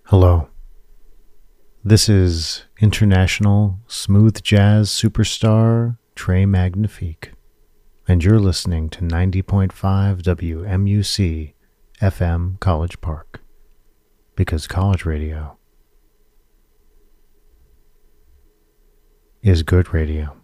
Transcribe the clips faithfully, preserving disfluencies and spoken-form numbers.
Hello. This is international smooth jazz superstar Trey Magnifique, and you're listening to ninety point five W M U C F M College Park, because college radio is good radio.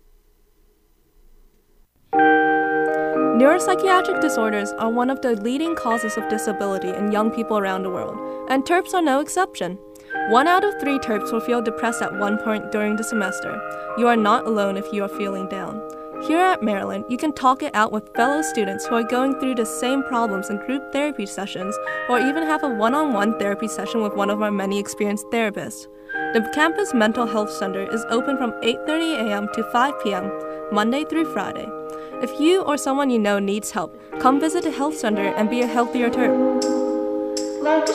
Neuropsychiatric disorders are one of the leading causes of disability in young people around the world, and Terps are no exception. One out of three Terps will feel depressed at one point during the semester. You are not alone if you are feeling down. Here at Maryland, you can talk it out with fellow students who are going through the same problems in group therapy sessions, or even have a one-on-one therapy session with one of our many experienced therapists. The Campus Mental Health Center is open from eight thirty a.m. to five p.m., Monday through Friday. If you or someone you know needs help, come visit the health center and be a healthier Terp. Like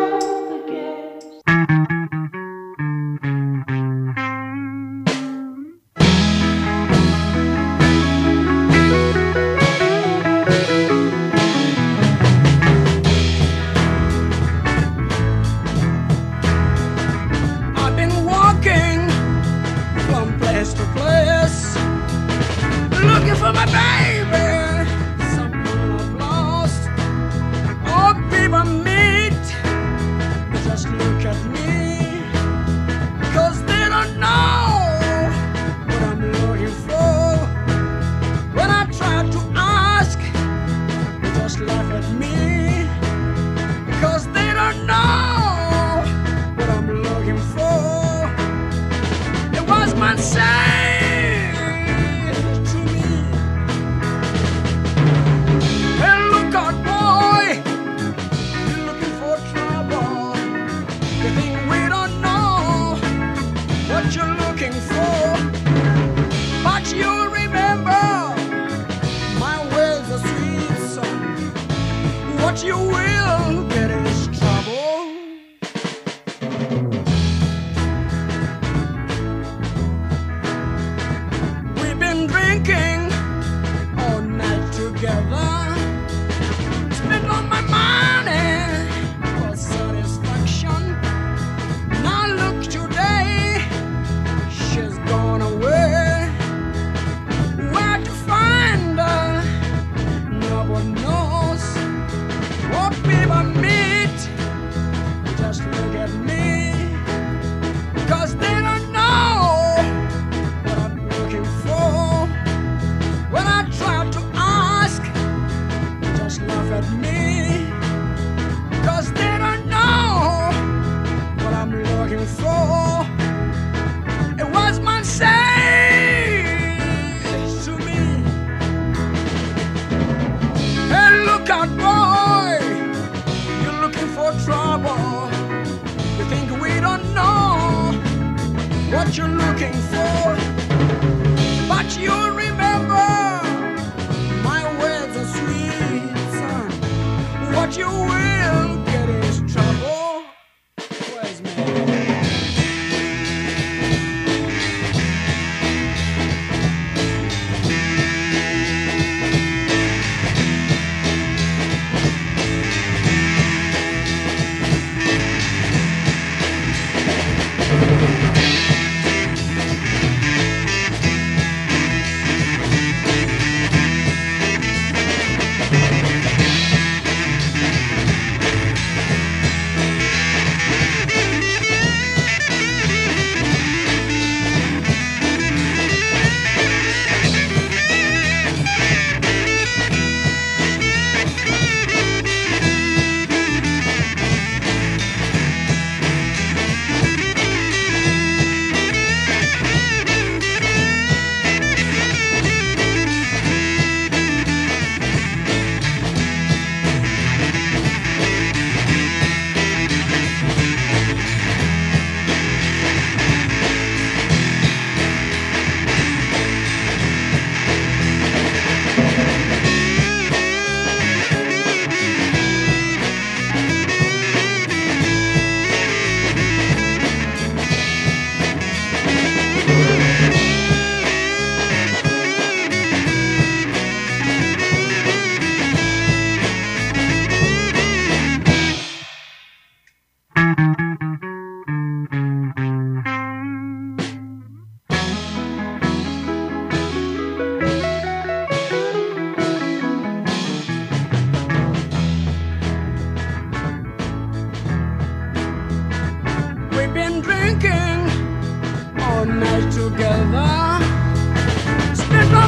I've been walking from place to place, looking for my baby, someone I've lost. Oh, people meet, just look at me, cause they don't know what I'm looking for. When I try to ask, they just laugh at me, cause they don't know what I'm looking for. It was my say to me, hey, look out, boy, you're looking for trouble. You think we don't know what you're looking for, but you remember my ways are sweet, son. What you will get is trouble. We've been drinking all night together, spent all my money for satisfaction. Now look today, she's gone away. Where to find her, no one knows. What people meet, just look at me, cause they don't know what I'm looking for. When I try to ask, they just laugh at me, cause they don't know what I'm looking for. It was my say to me, hey, look out, boy, you're looking for trouble. You think we don't know what you're looking for, but you remember my words are sweet, son. What you will get is trouble. Where's me?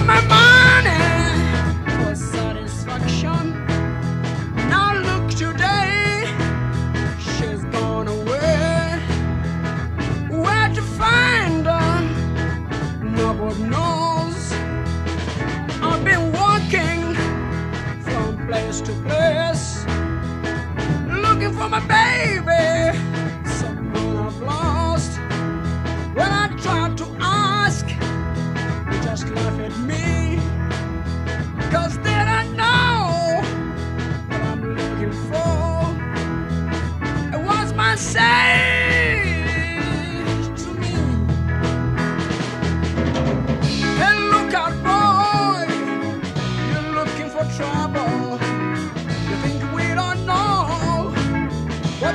my money for satisfaction. Now look today, she's gone away. Where to find her, nobody knows. I've been walking from place to place, looking for my baby, someone I've lost. When I tried to ask, they just laugh at me, 'cause they don't know what I'm looking for. It was my say to me, hey, look out, boy, you're looking for trouble. You think we don't know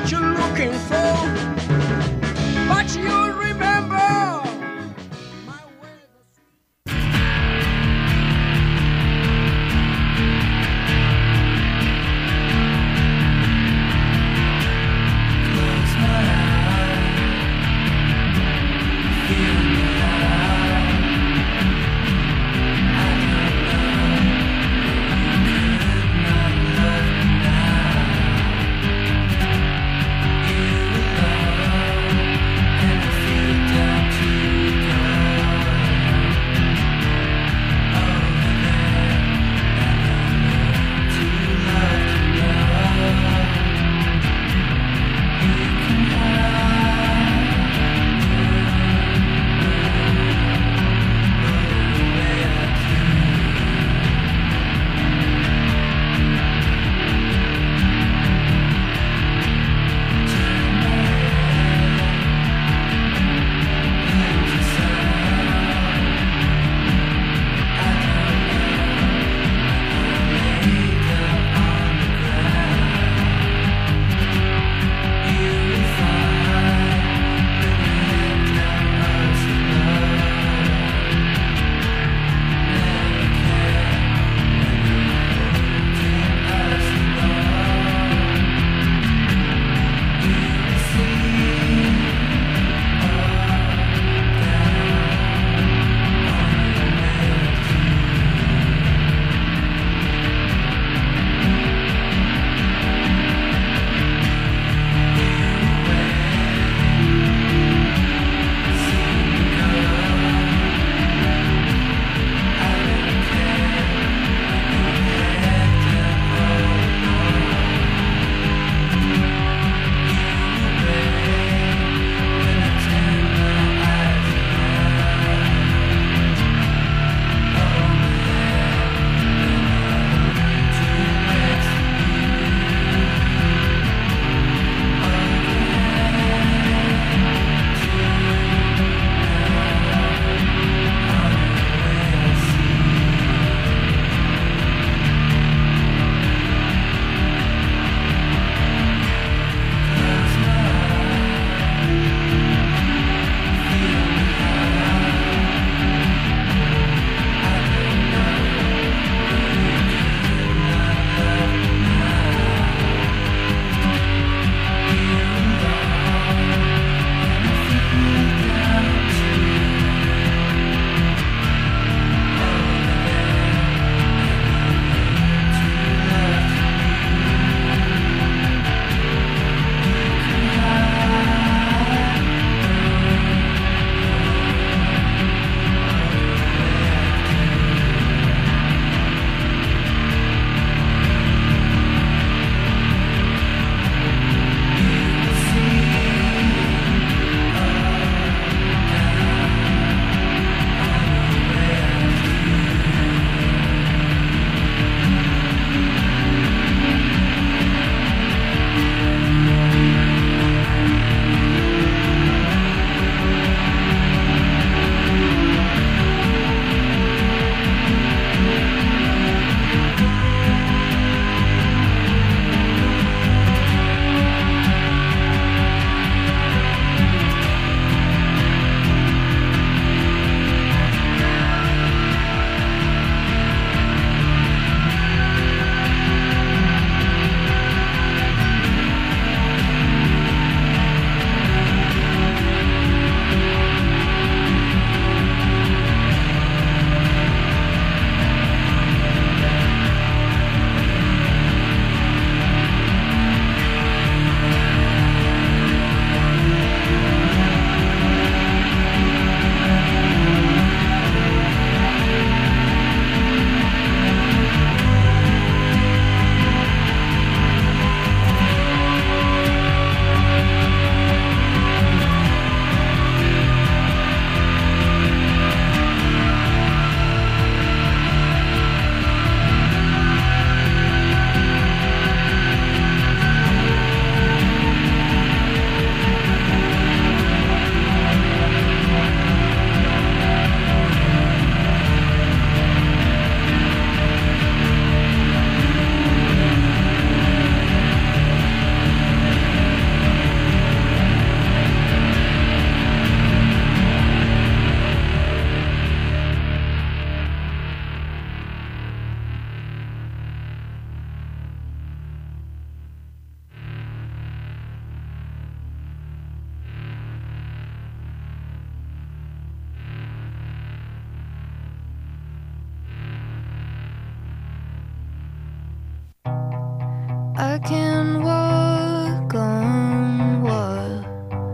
can walk on water.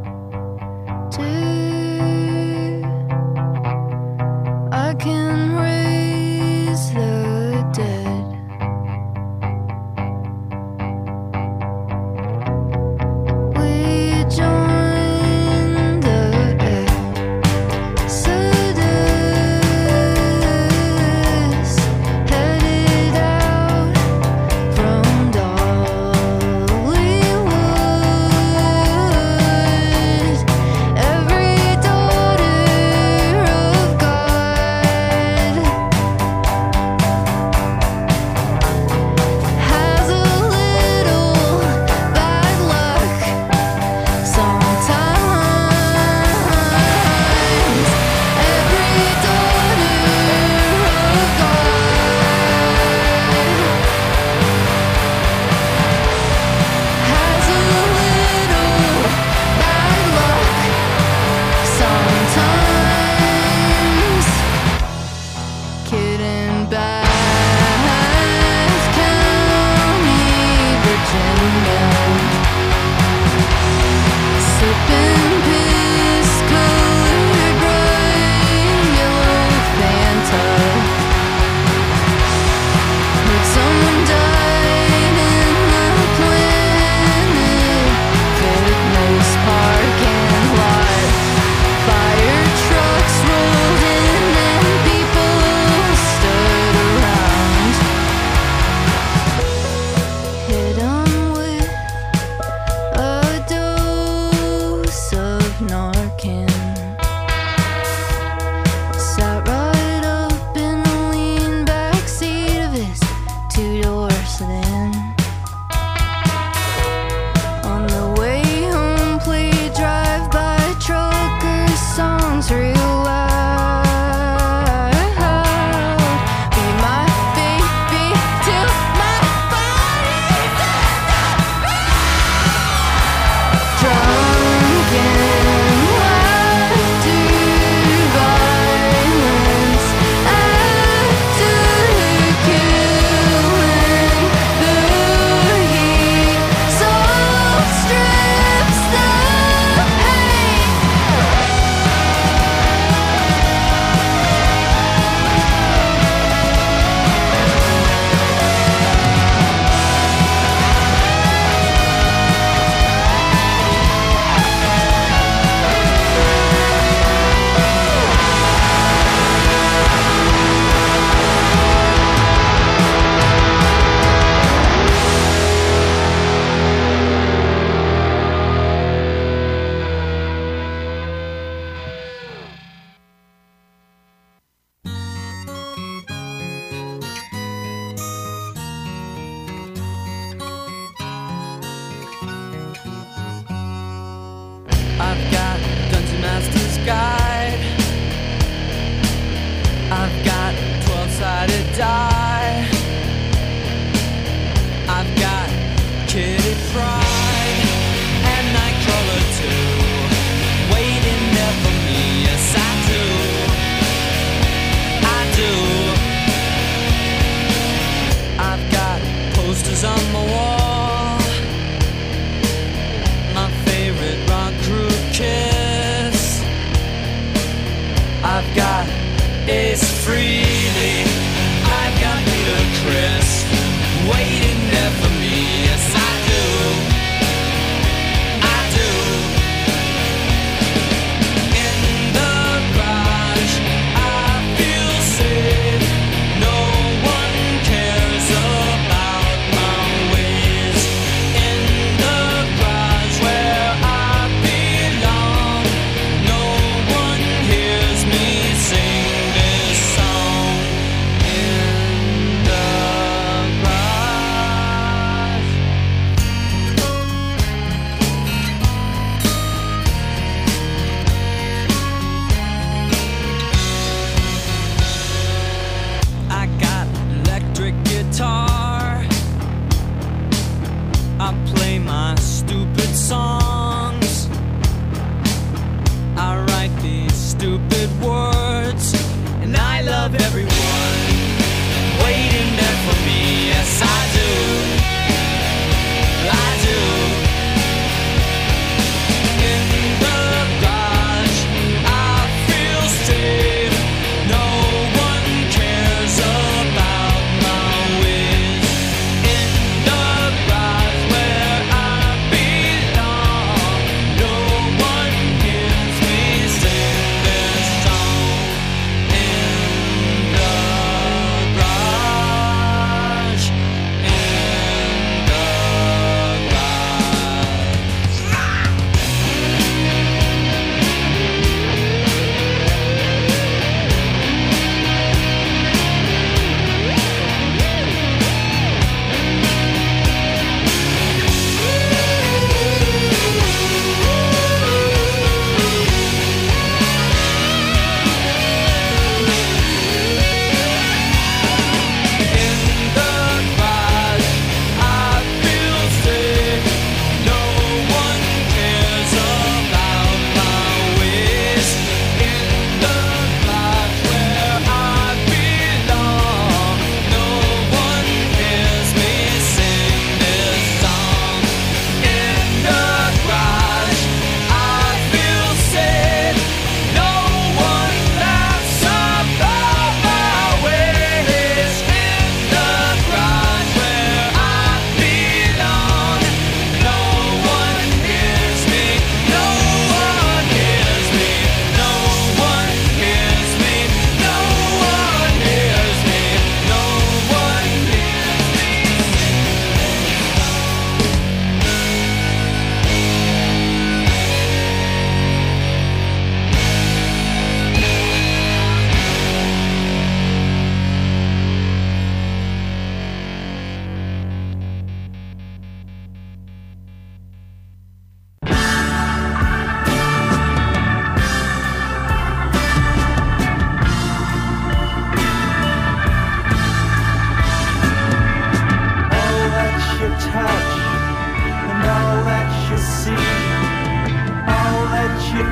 I can raise the dead. We join the exodus, headed out from Darwin.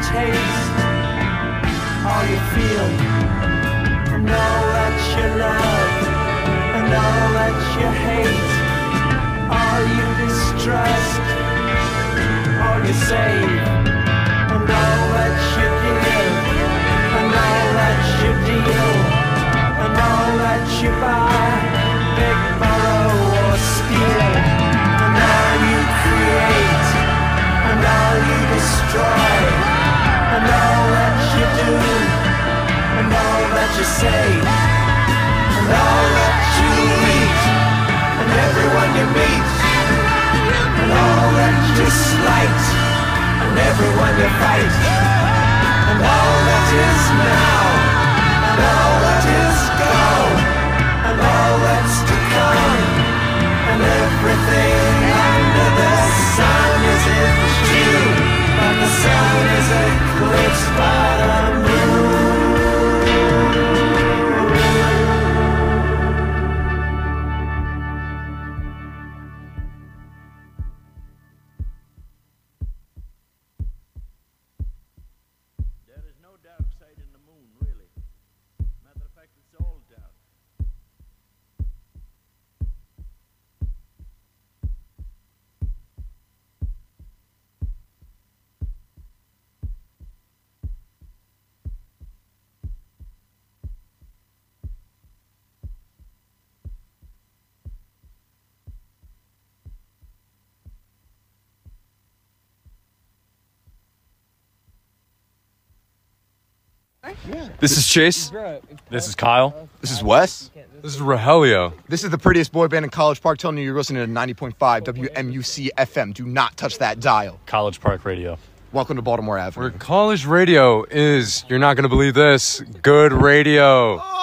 taste, all you feel, and all that you love, and all that you hate, all you distrust, all you save, and all that you give, and all that you deal, and all that you buy, beg, borrow, or steal, and all you create, and all you destroy, and all that you do, and all that you say, and all that you eat, and everyone you meet, and all that you slight, and everyone you fight, and all that is now, and all that is gone, and all that's to come, and everything under the sun is in June, but the sun is eclipsed by the moon. There is no dark side in the moon, really. Matter of fact, it's all dark. This is Chase. This is Kyle. This is Wes. This is Rogelio. This is the prettiest boy band in College Park telling you you're listening to ninety point five W M U C F M. Do not touch that dial. College Park Radio. Welcome to Baltimore Avenue. Where college radio is, you're not going to believe this, good radio. Oh!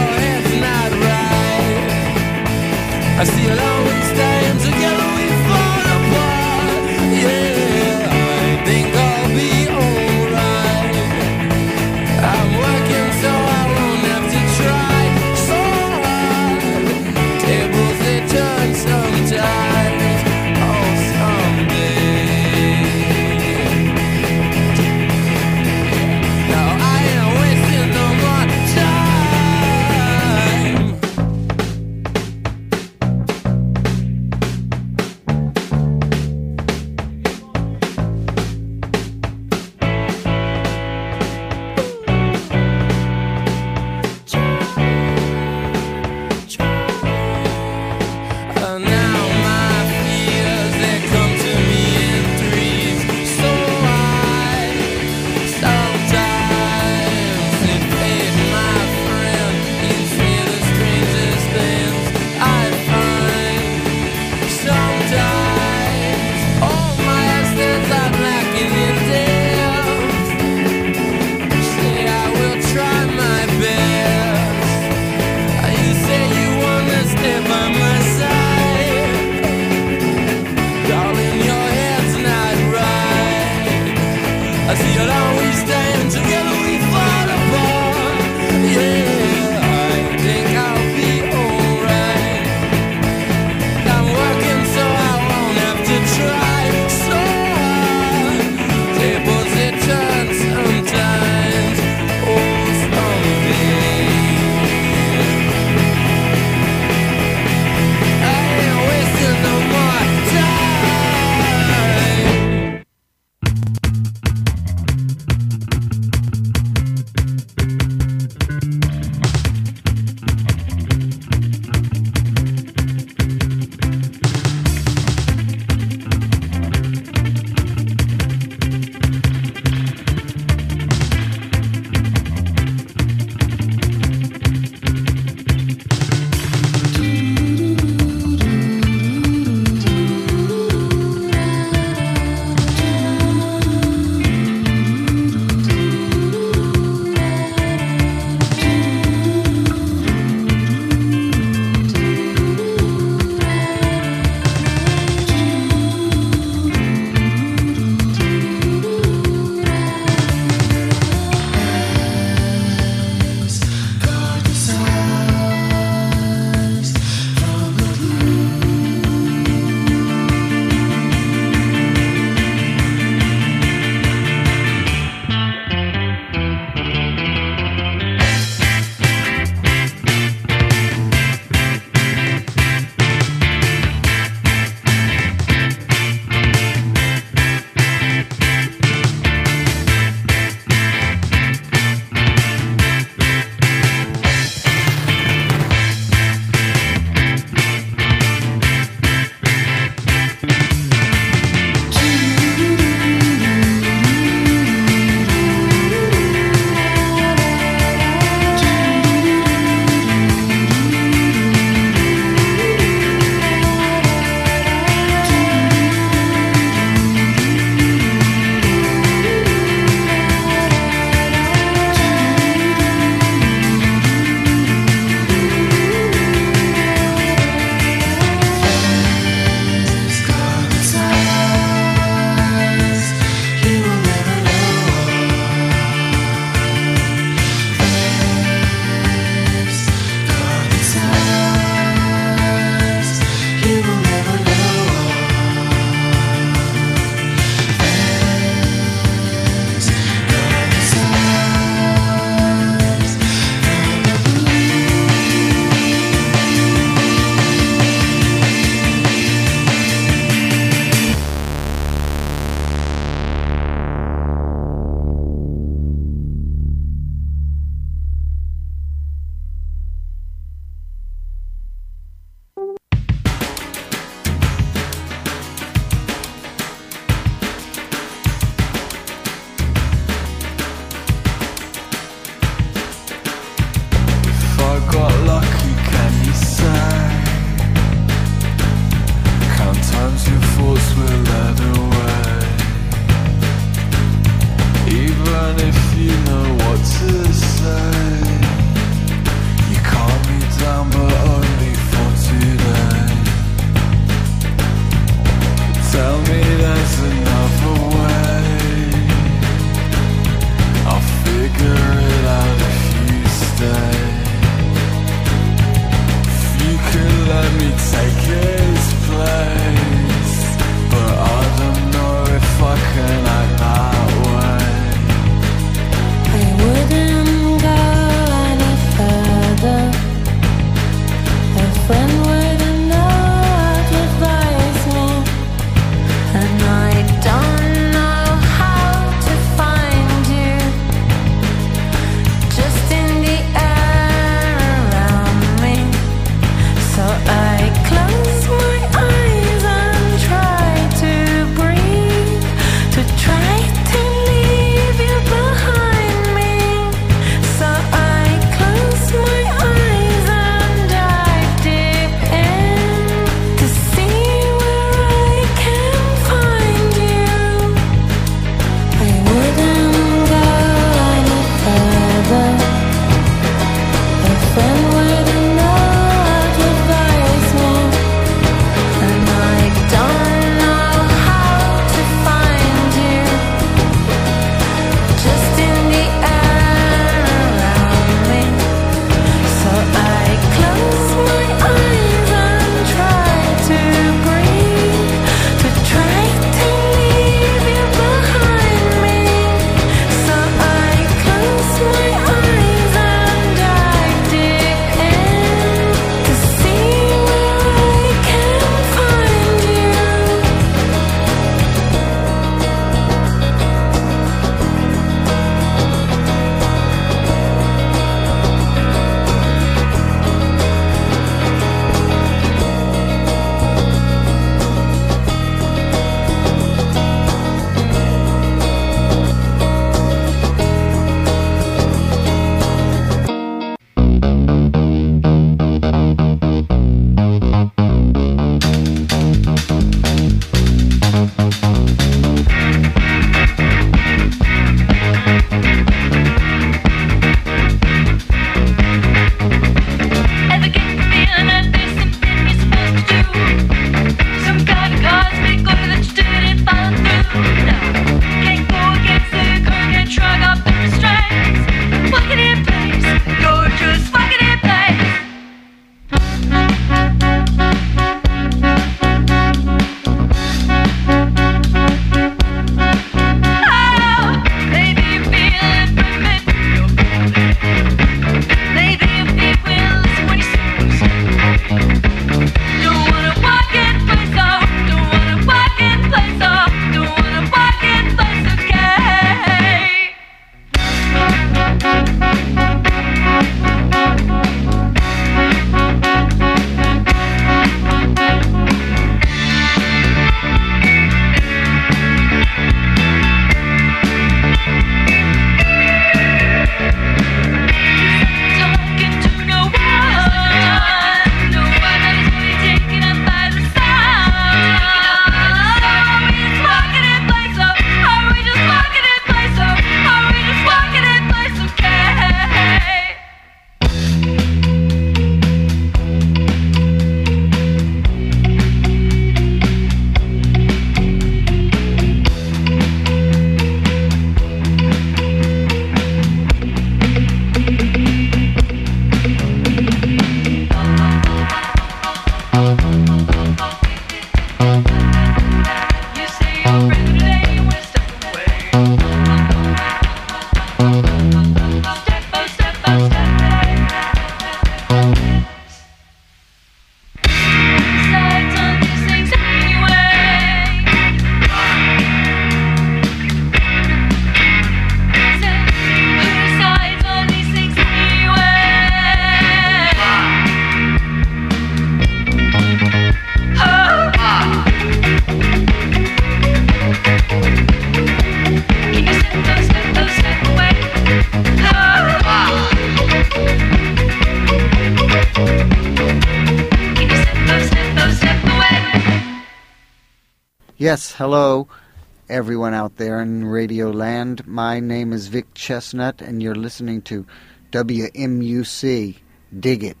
Yes, hello, everyone out there in Radio Land. My name is Vic Chestnut, and you're listening to W M U C. Dig it.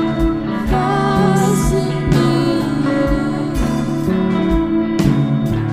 Fascinating.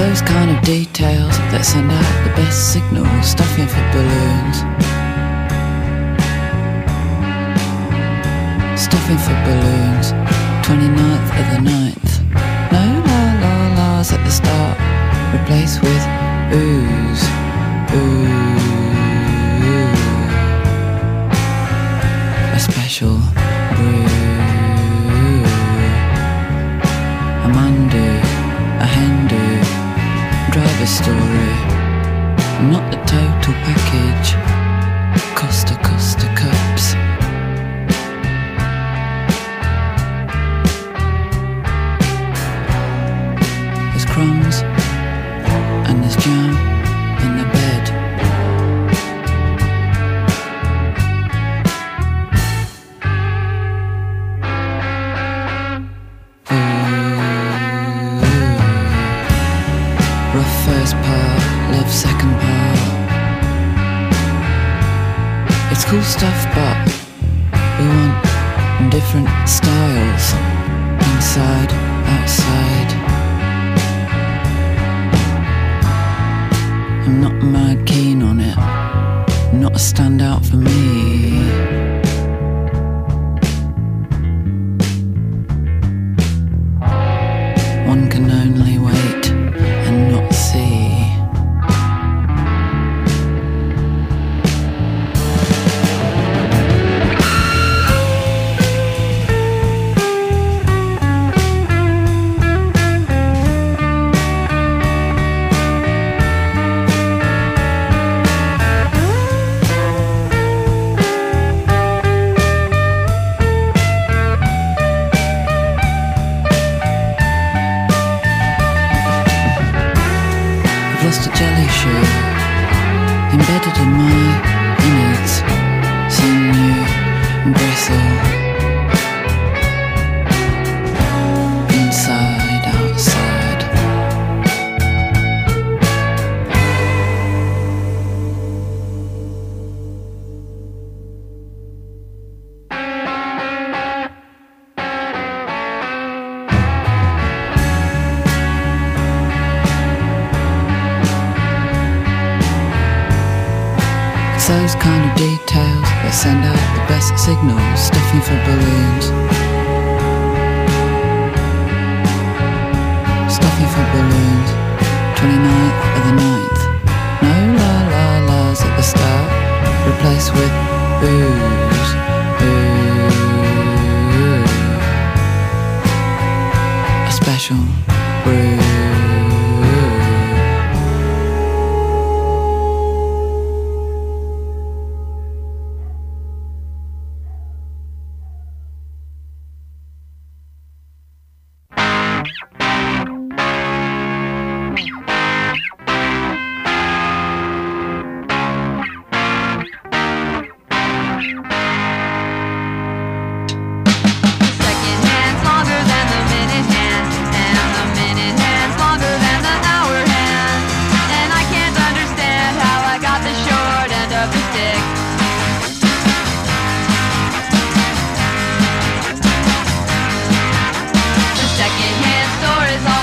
those kind of details that send out the best signals, stuffing for balloons. Stuffing for balloons, twenty-ninth of the ninth. No la la la's at the start, replaced with oohs, ooh. A special brew, a mandu, a Hindu, driver story, not the total package. Costa Costa cups. There's crumbs and there's jam in the bed. Rough first part, love second part. It's cool stuff, but we want different styles. Inside, outside. I'm not mad keen on it, not a standout for me. One can only wait and not see. Lost a jelly shoe embedded in my innards, sinew and bristle. Inside, outside. Those kind of details that send out the best signals, stuffing for balloons. Stuffing for balloons, twenty-ninth of the ninth. No la la la's at the start, replaced with booze, ooh. A special brew. Secondhand store is all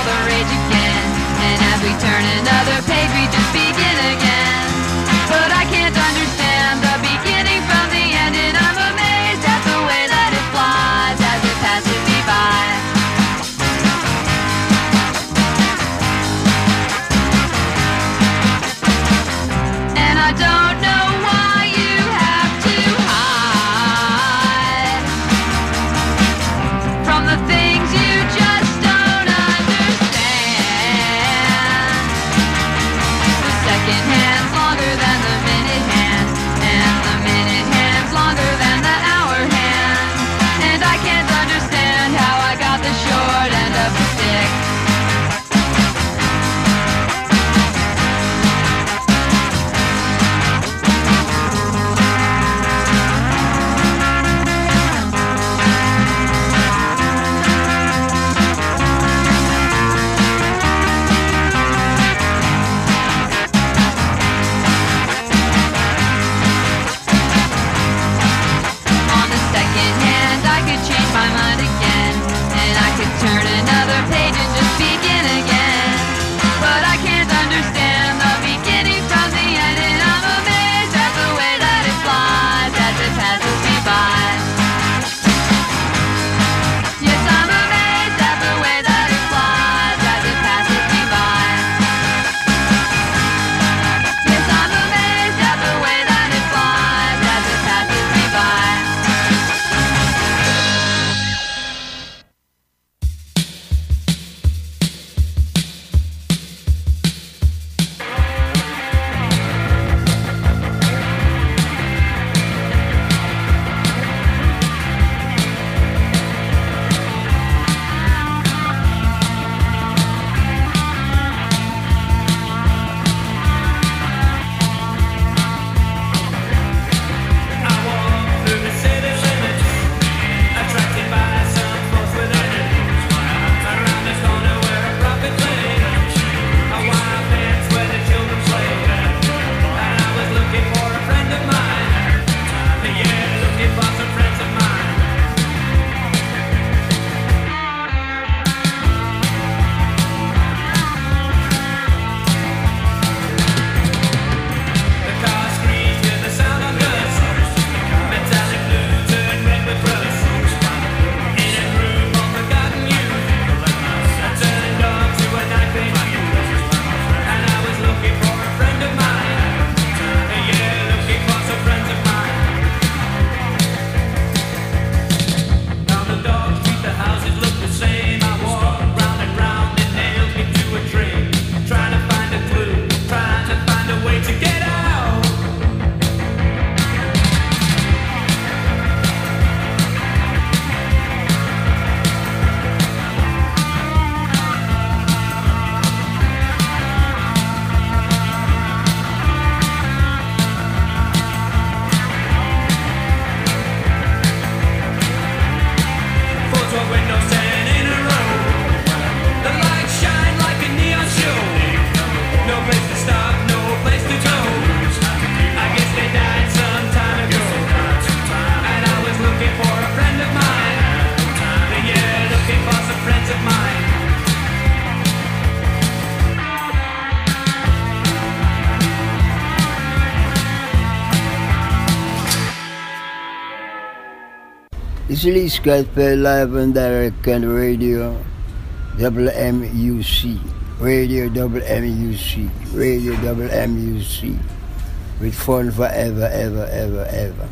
It's Lee Scottfield live and direct on radio W M U C. Radio W M U C. Radio W M U C. With fun forever, ever, ever, ever.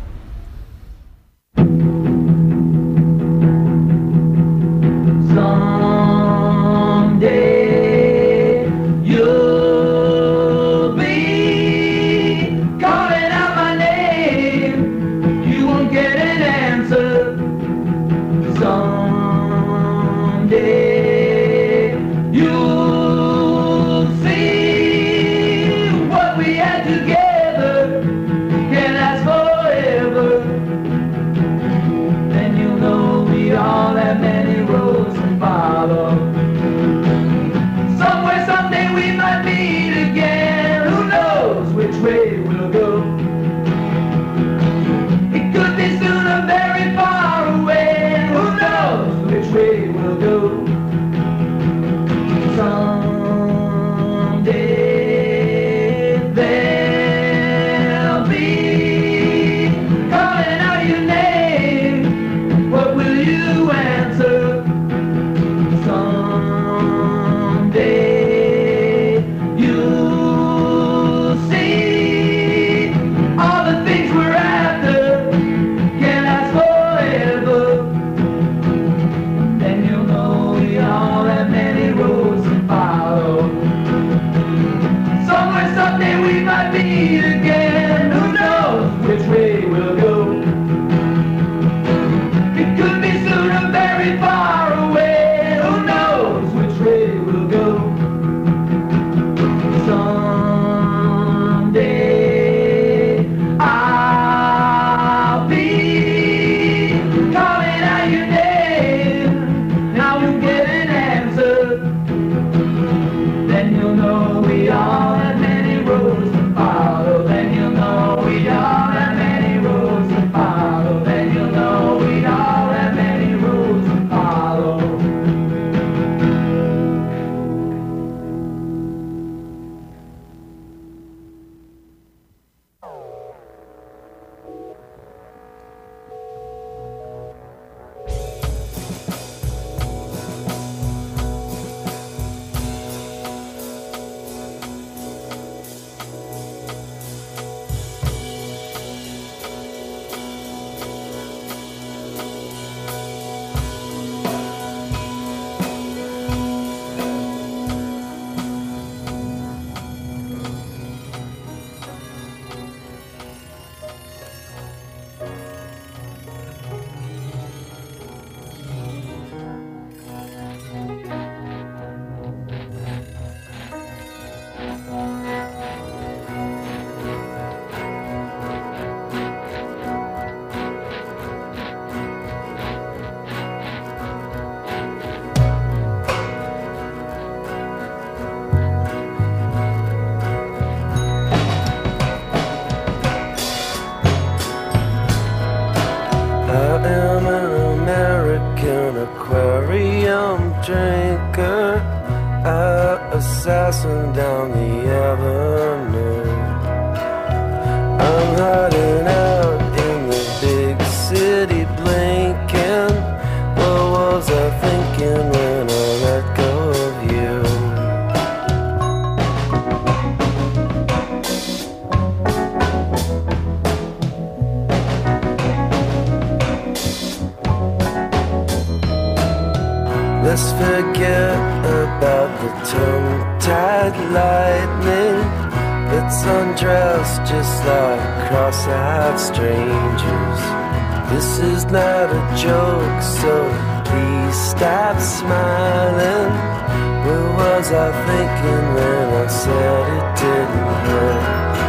Someday you'll be calling out my name. You won't get an answer. Someday you'll see what we had together can last forever. Then you'll know we all have many roads to follow. Somewhere, someday we might meet again. Who knows which way we'll go? It could be soon or very far away. Who knows which way we'll go? Someday they'll be calling out your name. What will you answer? Someday you'll see all the things we're after can last forever. Then you'll know we all have many roads to follow. Somewhere, someday we might meet again. Who knows which way we'll go? It could be soon or very far away. Who knows which way we'll go? Someday I'll be calling out your name. Now you'll get an answer. Then you'll know we all have many roads to follow. Then you'll know we all have many roads to follow. Then you'll know we all have many roads to follow. I am an American aquarium drinker, an assassin down the avenue. I'm hiding out in the big city blinking. What was I thinking when I let go of you? Let's forget about the tongue-tied lightning. Let's undress just like cross-eyed strangers. This is not a joke, so please stop smiling. What was I thinking when I said it didn't hurt?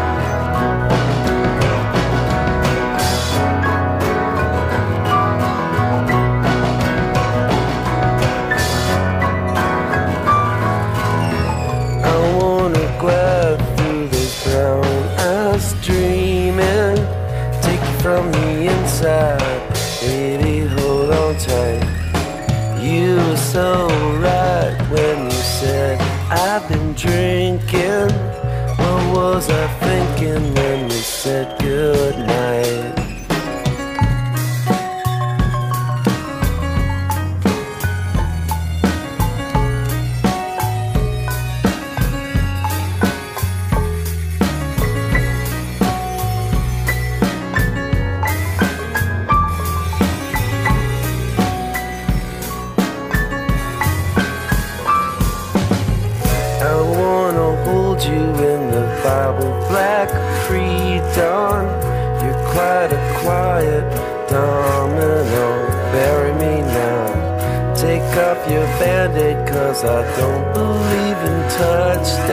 From the inside, baby, hold on tight. You were so right when you said I've been drinking. What was I thinking when we said goodnight? you in the Bible, black pre-dawn. You're quite a quiet domino. Bury me now. Take off your band-aid, cause I don't believe in touchdowns.